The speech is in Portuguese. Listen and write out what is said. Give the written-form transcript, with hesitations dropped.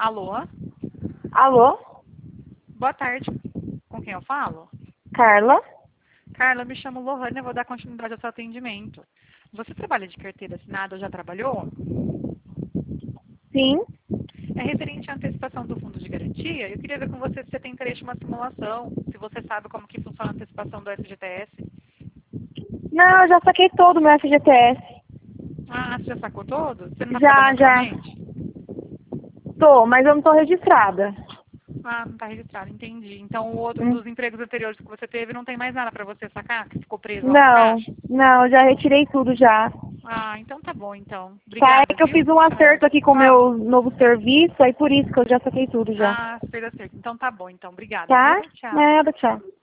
Alô? Alô? Boa tarde. Com quem eu falo? Carla? Carla, me chamo Lohane, eu vou dar continuidade ao seu atendimento. Você trabalha de carteira assinada ou já trabalhou? Sim. É referente à antecipação do fundo de garantia. Eu queria ver com você se você tem interesse em uma simulação, se você sabe como que funciona a antecipação do FGTS. Não, eu já saquei todo o meu FGTS. Ah, você já sacou todo? Você não está Já, trabalhando já. atualmente? Tô, mas eu não tô registrada. Ah, não está registrado, entendi. Então, o outro Hum. dos empregos anteriores que você teve não tem mais nada para você sacar, que ficou preso lá na Não, caixa? não, eu já retirei tudo já. Ah, então tá bom, então. Tá, é Obrigada, que eu viu? fiz um acerto aqui com o Fala. meu novo serviço, aí por isso que eu já saquei tudo já. Ah, fez acerto. Então tá bom, então. Obrigada, Tá? viu? Tchau. Nada, tchau.